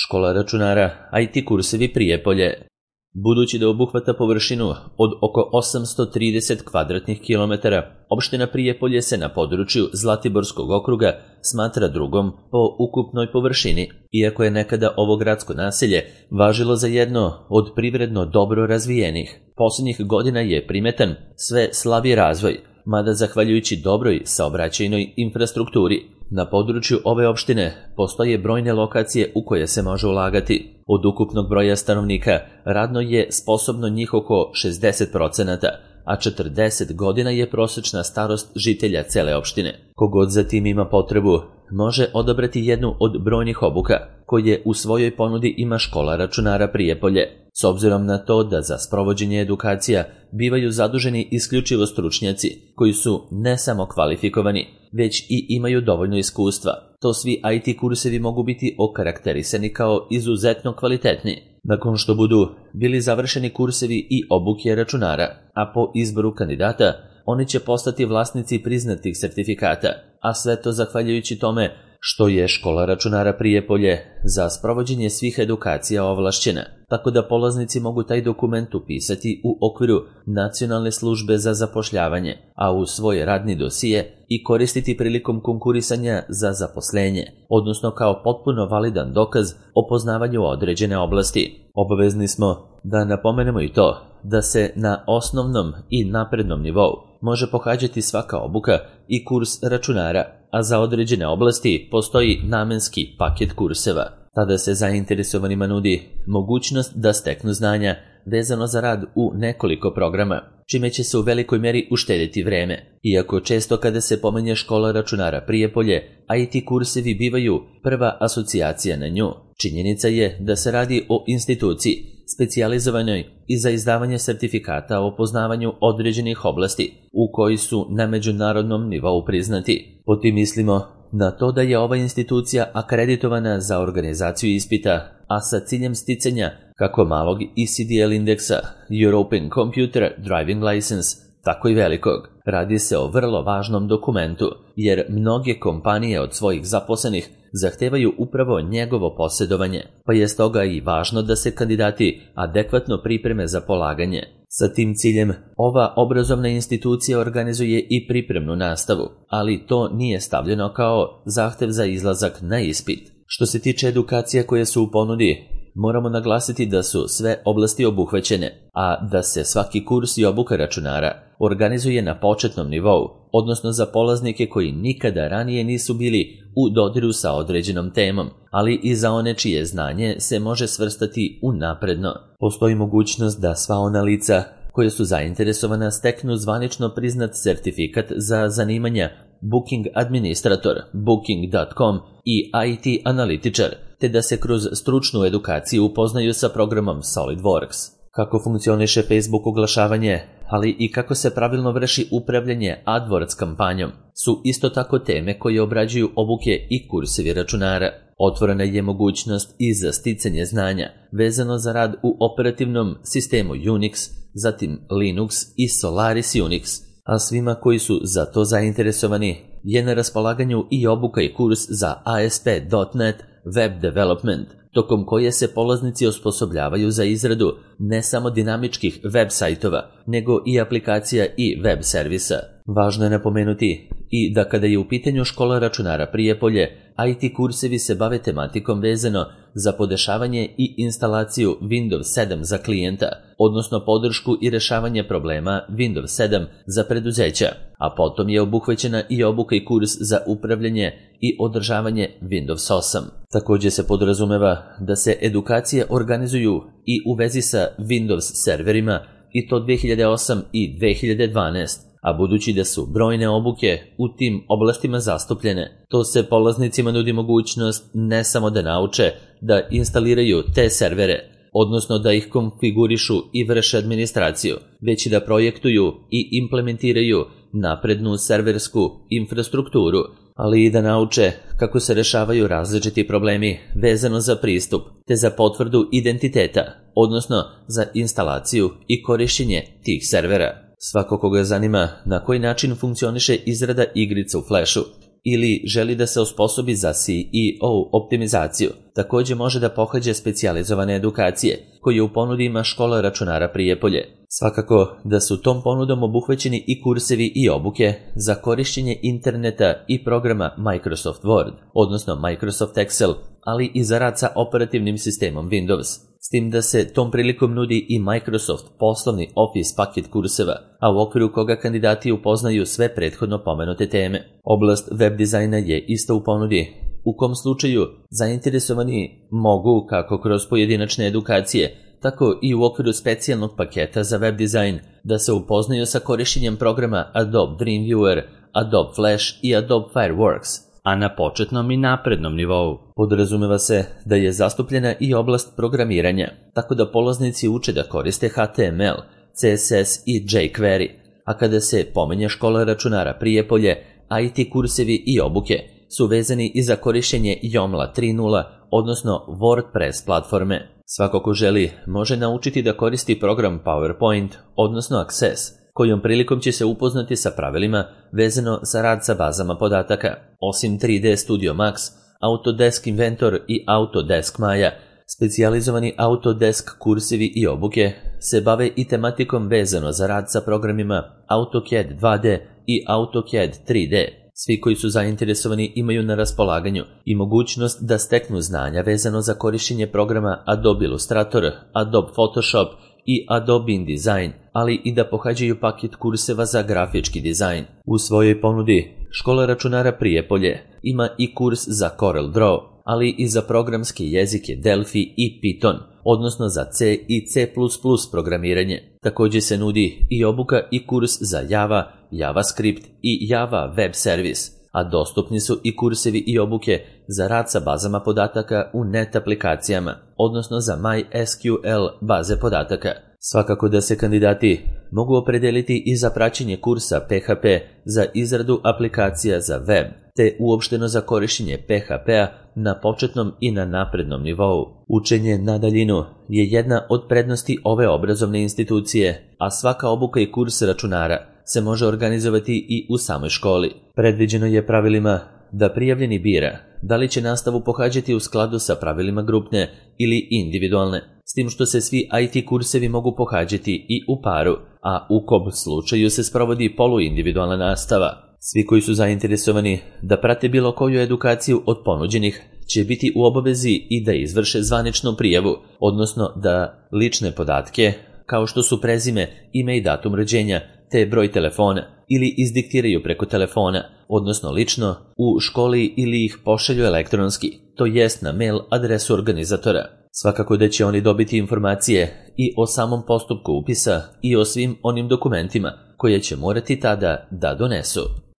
Škola računara, IT kursevi Prijepolje. Budući da obuhvata površinu od oko 830 kvadratnih kilometara, opština Prijepolje se na području Zlatiborskog okruga smatra drugom po ukupnoj površini, iako je nekada ovo gradsko naselje važilo za jedno od privredno dobro razvijenih. Posljednjih godina je primetan sve slabiji razvoj, mada zahvaljujući dobroj saobraćajnoj infrastrukturi. Na području ove opštine postoje brojne lokacije u koje se može ulagati. Od ukupnog broja stanovnika radno je sposobno njih oko 60%, a 40 godina je prosečna starost žitelja cele opštine. Kogod za tim ima potrebu, može odabrati jednu od brojnih obuka koje u svojoj ponudi ima škola računara Prijepolje. S obzirom na to da za sprovođenje edukacija bivaju zaduženi isključivo stručnjaci koji su ne samo kvalifikovani, već i imaju dovoljno iskustva, to svi IT kursevi mogu biti okarakterisani kao izuzetno kvalitetni. Nakon što budu bili završeni kursevi i obuke računara, a po izboru kandidata, oni će postati vlasnici priznatih sertifikata, a sve to zahvaljujući tome što je škola računara Prijepolje za sprovođenje svih edukacija ovlašćena, tako da polaznici mogu taj dokument upisati u okviru Nacionalne službe za zapošljavanje, a u svoj radni dosije i koristiti prilikom konkurisanja za zaposlenje, odnosno kao potpuno validan dokaz o poznavanju određene oblasti. Obavezni smo da napomenemo i to da se na osnovnom i naprednom nivou može pohađati svaka obuka i kurs računara, a za određene oblasti postoji namenski paket kurseva. Tada se zainteresovanima nudi mogućnost da steknu znanja vezano za rad u nekoliko programa, čime će se u velikoj meri uštedjeti vreme. Iako često kada se pominje škola računara Prijepolje, IT kursevi bivaju prva asocijacija na nju. Činjenica je da se radi o instituciji specijalizovanoj i za izdavanje sertifikata o poznavanju određenih oblasti u koji su na međunarodnom nivou priznati. Po tim mislimo na to da je ova institucija akreditovana za organizaciju ispita, a sa ciljem sticanja kako malog ECDL indeksa European Computer Driving License, tako i velikog. Radi se o vrlo važnom dokumentu, jer mnoge kompanije od svojih zaposlenih zahtevaju upravo njegovo posjedovanje, pa je stoga i važno da se kandidati adekvatno pripreme za polaganje. Sa tim ciljem, ova obrazovna institucija organizuje i pripremnu nastavu, ali to nije stavljeno kao zahtev za izlazak na ispit. Što se tiče edukacija koje su u ponudi, moramo naglasiti da su sve oblasti obuhvaćene, a da se svaki kurs i obuka računara organizuje na početnom nivou, odnosno za polaznike koji nikada ranije nisu bili u dodiru sa određenom temom, ali i za one čije znanje se može svrstati u napredno. Postoji mogućnost da sva ona lica koje su zainteresovana steknu zvanično priznat sertifikat za zanimanja Booking administrator, booking.com i IT analitičar, te da se kroz stručnu edukaciju upoznaju sa programom SolidWorks. Kako funkcioniše Facebook oglašavanje, ali i kako se pravilno vrši upravljanje AdWords kampanjom, su isto tako teme koje obrađuju obuke i kursevi računara. Otvorena je mogućnost i za sticanje znanja vezano za rad u operativnom sistemu Unix, zatim Linux i Solaris Unix, a svima koji su za to zainteresovani je na raspolaganju i obuka i kurs za ASP.NET Web Development, tokom koje se polaznici osposobljavaju za izradu ne samo dinamičkih web sajtova, nego i aplikacija i web servisa. Važno je napomenuti i da kada je u pitanju škola računara Prijepolje, IT kursevi se bave tematikom vezano za podešavanje i instalaciju Windows 7 za klijenta, odnosno podršku i rešavanje problema Windows 7 za preduzeća, a potom je obuhvaćena i obuka i kurs za upravljanje i održavanje Windows 8. Također se podrazumeva da se edukacije organizuju i u vezi sa Windows serverima, i to 2008 i 2012, a budući da su brojne obuke u tim oblastima zastupljene, to se polaznicima nudi mogućnost ne samo da nauče da instaliraju te servere, odnosno da ih konfigurišu i vrše administraciju, već i da projektuju i implementiraju naprednu serversku infrastrukturu, ali i da nauče kako se rešavaju različiti problemi vezano za pristup, te za potvrdu identiteta, odnosno za instalaciju i korišćenje tih servera. Svako koga zanima na koji način funkcioniše izrada igrica u Flashu ili želi da se osposobi za CEO optimizaciju, takođe može da pohađa specijalizovane edukacije, koje u ponudi ima Škola računara Prijepolje. Svakako da su tom ponudom obuhvaćeni i kursevi i obuke za korišćenje interneta i programa Microsoft Word, odnosno Microsoft Excel, ali i za rad sa operativnim sistemom Windows. S tim da se tom prilikom nudi i Microsoft poslovni Office paket kurseva, a u okviru koga kandidati upoznaju sve prethodno pomenute teme. Oblast web dizajna je isto u ponudi, u kom slučaju zainteresovani mogu kako kroz pojedinačne edukacije, tako i u okviru specijalnog paketa za web dizajn da se upoznaju sa korišćenjem programa Adobe Dreamweaver, Adobe Flash i Adobe Fireworks, a na početnom i naprednom nivou. Podrazumeva se da je zastupljena i oblast programiranja, tako da polaznici uče da koriste HTML, CSS i jQuery, a kada se pomenje Škola računara Prijepolje, IT kursevi i obuke su vezani i za korišćenje Joomla 3.0, odnosno WordPress platforme. Svako ko želi može naučiti da koristi program PowerPoint, odnosno Access, kojom prilikom će se upoznati sa pravilima vezano za rad sa bazama podataka. Osim 3D Studio Max, Autodesk Inventor i Autodesk Maya, specijalizovani Autodesk kursevi i obuke se bave i tematikom vezano za rad sa programima AutoCAD 2D i AutoCAD 3D. Svi koji su zainteresovani imaju na raspolaganju i mogućnost da steknu znanja vezano za korišćenje programa Adobe Illustrator, Adobe Photoshop i Adobe InDesign, ali i da pohađaju paket kurseva za grafički dizajn. U svojoj ponudi Škola računara Prijepolje ima i kurs za Corel Draw, ali i za programske jezike Delphi i Python, odnosno za C i C++ programiranje. Takođe se nudi i obuka i kurs za Java, JavaScript i Java Web Service, a dostupni su i kursevi i obuke za rad sa bazama podataka u net aplikacijama, odnosno za MySQL baze podataka. Svakako da se kandidati mogu opredeliti i za praćenje kursa PHP za izradu aplikacija za web, te uopšteno za korišćenje PHP-a na početnom i na naprednom nivou. Učenje na daljinu je jedna od prednosti ove obrazovne institucije, a svaka obuka i kurs računara se može organizovati i u samoj školi. Predviđeno je pravilima da prijavljeni bira da li će nastavu pohađati u skladu sa pravilima grupne ili individualne, s tim što se svi IT kursevi mogu pohađati i u paru, a u kom slučaju se sprovodi poluindividualna nastava. Svi koji su zainteresovani da prate bilo koju edukaciju od ponuđenih će biti u obavezi i da izvrše zvaničnu prijavu, odnosno da lične podatke, kao što su prezime, ime i datum rođenja, te broj telefona, ili izdiktiraju preko telefona, odnosno lično, u školi ili ih pošalju elektronski, to jest na mail adresu organizatora. Svakako da će oni dobiti informacije i o samom postupku upisa i o svim onim dokumentima koje će morati tada da donesu.